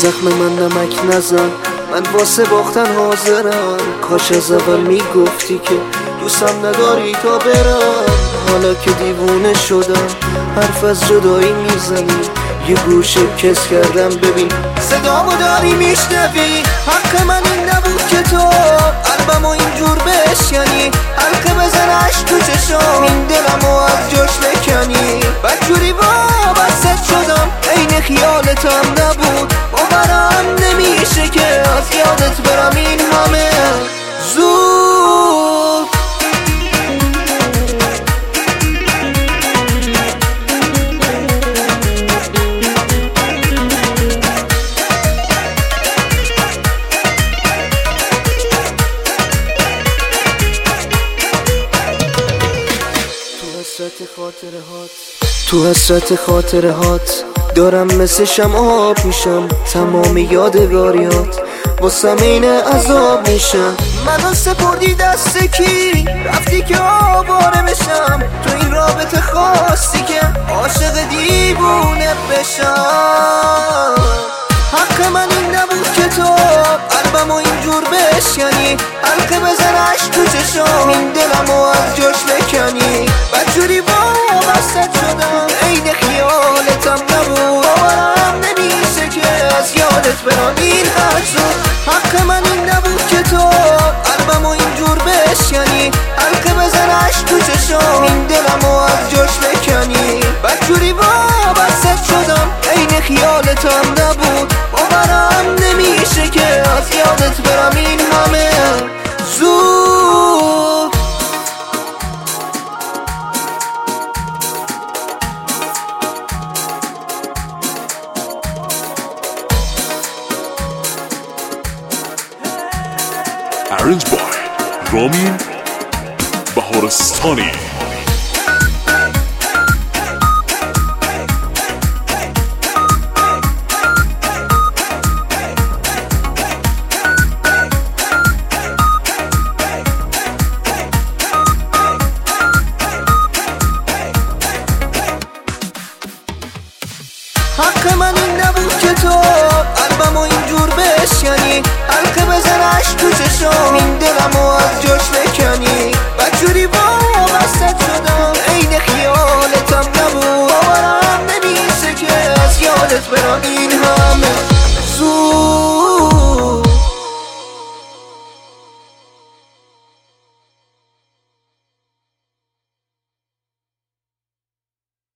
زخم من نمک نزن، من واسه باختن حاضرم. کاش از اول میگفتی که دوستم نداری تا برم. حالا که دیوونه شدم حرف از جدایی میزنی، یه گوشه کس کردم ببین صدامو داری میشنوی. حق من این نبود که تو قلبمو اینجور بشکنی، حلقه بزنش تو چشام این دلمو از جاش بکنی. بدجوری وابست شدم عین خیالتم نبود، باورم نمیشه که از یادت برم این همه زود. تو حسرت خاطرهات دارم مثل شمع آب میشم، تمام یادگاریات واسم این عذاب میشم. منو سپردی دست کی؟ رفتی که آواره بشم، تو این رابطه خواستی که عاشق دیوونه بشم. حق من این نبود که تو قلبمو اینجور بشکنی، حلقه بزنش تو چشام این دلمو از جاش بکنی. بدجوری وابست شدم عین خیالتم نبود، باورم نمیشه که از یادت برم این حجم. حق من این نبود که تو قلبمو اینجور بشکنی، حلقه بزنش تو چشام این دلمو از جاش بکنی. بدجوری وابست شدم عین خیالتم نبود، باورم نمیشه که از یادت برم این همه زود. Arranged by رامین بهارستانی. حق من این نبود که تو قلبمو اینجور بشکنی، حلقه بزنش تو چشام این دلمو از جاش بکنی. بدجوری وابست شدم عین خیالتم نبود، باورم نمیشه که از یادت برم این